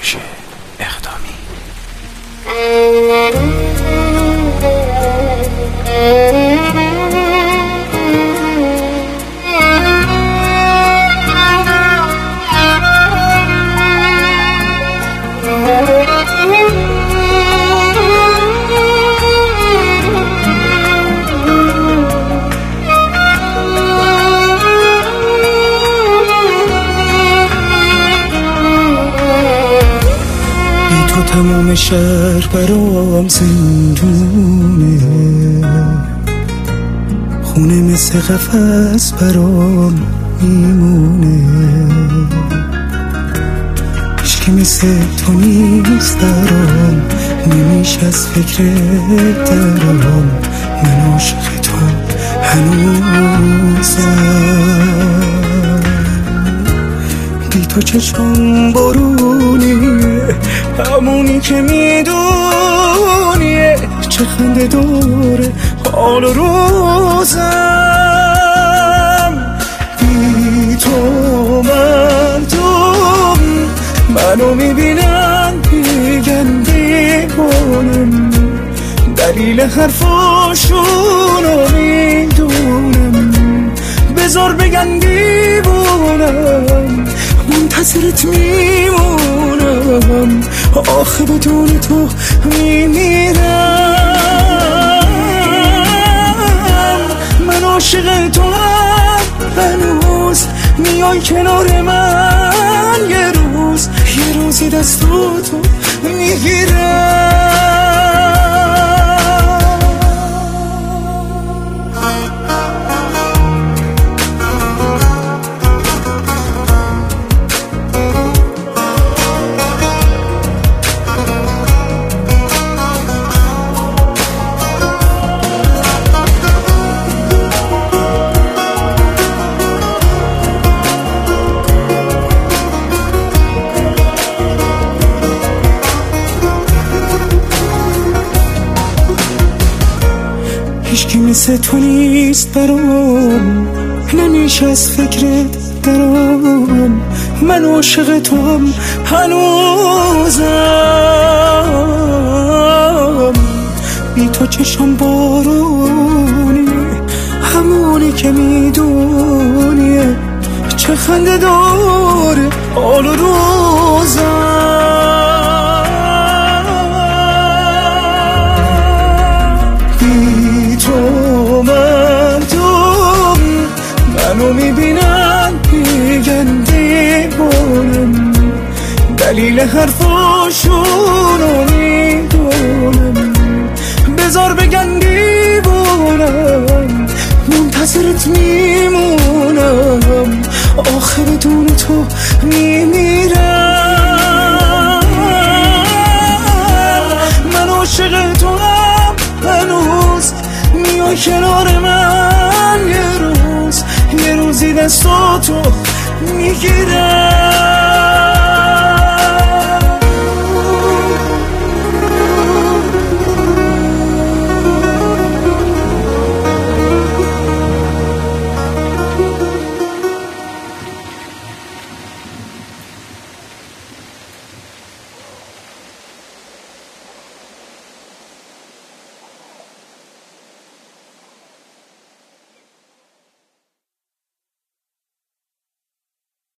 کوروش اقدامی. تو تمام شهر برام زندونه، خونه مثل قفس برام میمونه، هیچکی مثل تو نیست درام، نمیشه از فکرت درام، من عاشق تو هنوزم. بی تو چشم بارونیه، همونی که میدونیه، چه خنده داره حال روزم. بی تو مردم منو میبینن میگن دیوانم، دلیل حرفاشونو میدونم، بذار بگن دیوانم، منتظرت میمونم، آخه بدون تو میمیرم. من عاشق تو هم هنوز، میای کنار من یه روزی دستاتو میگیرم. هیچکی مثل تو نیست برام، نمیشه از فکرت درام، من عاشق تو هم هنوزم. بی تو چشم بارونی، همونی که میدونیه، چه خنده داره حال روزم. منو میبینن میگن دیوانم، دلیل حرفاشونو میدونم، بذار بگن دیوانم، منتظرت میمونم، آخه بدون تو میمیرم. من عاشق تو هم هنوز، میای کنار من یه روزی دستاتو میگیرم.